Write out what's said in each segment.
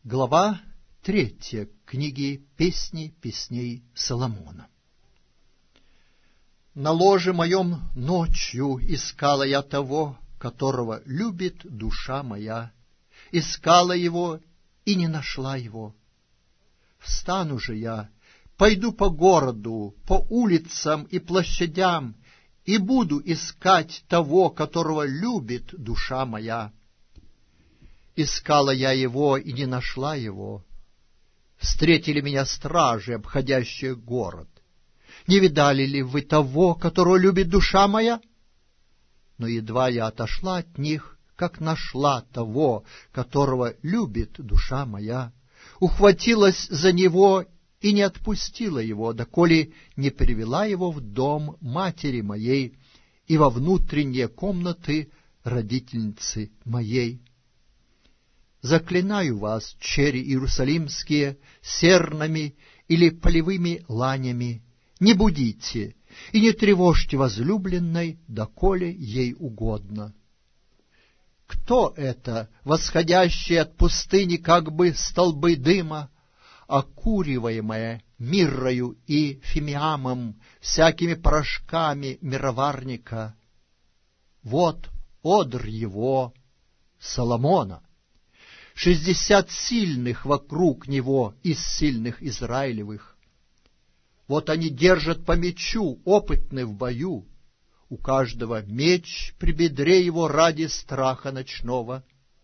Глава 3 книги «Песни песней Соломона». На ложе моем ночью искала я того, которого любит душа моя. Искала его и не нашла его. Встану же я, пойду по городу, по улицам и площадям, и буду искать того, которого любит душа моя. Искала я его и не нашла его. Встретили меня стражи, обходящие город. Не видали ли вы того, которого любит душа моя? Но едва я отошла от них, как нашла того, которого любит душа моя. Ухватилась за него и не отпустила его, доколе не привела его в дом матери моей и во внутренние комнаты родительницы моей. Заклинаю вас, чери иерусалимские, сернами или полевыми ланями, не будите и не тревожьте возлюбленной, доколе ей угодно. Кто это, восходящие от пустыни, как бы столбы дыма, окуриваемое миррою и фимиамом, всякими порошками мироварника? Вот одр его, Соломона, 60 сильных вокруг него из сильных Израилевых. Вот они держат по мечу, опытны в бою, у каждого меч при бедре его ради страха ночного.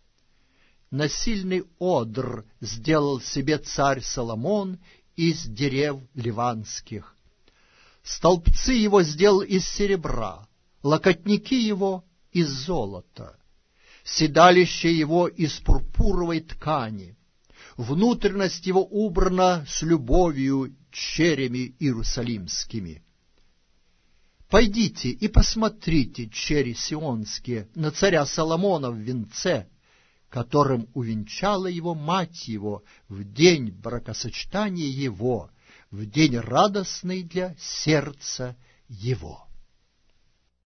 Насильный одр сделал себе царь Соломон из дерев ливанских. Столбцы его сделал из серебра, локотники его из золота, седалище его из пурпуровой ткани, внутренность его убрана с любовью черями иерусалимскими. Пойдите и посмотрите, чери сионские, на царя Соломона в венце, которым увенчала его мать его в день бракосочетания его, в день радостный для сердца его.